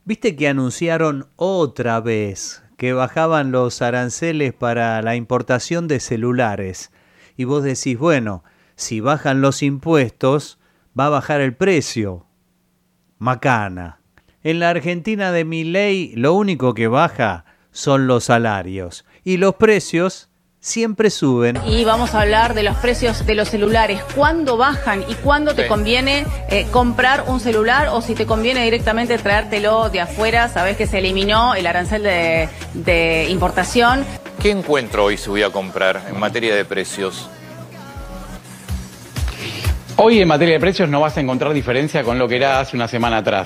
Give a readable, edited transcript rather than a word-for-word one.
Viste que anunciaron otra vez que bajaban los aranceles para la importación de celulares. Y vos decís, bueno, si bajan los impuestos, va a bajar el precio. Macana. En la Argentina de Milei, lo único que baja son los salarios. Y los precios siempre suben. Y vamos a hablar de los precios de los celulares. ¿Cuándo bajan y cuándo te conviene comprar un celular o si te conviene directamente traértelo de afuera? Sabés que se eliminó el arancel de importación. ¿Qué encuentro hoy si voy a comprar en materia de precios? Hoy en materia de precios no vas a encontrar diferencia con lo que era hace una semana atrás.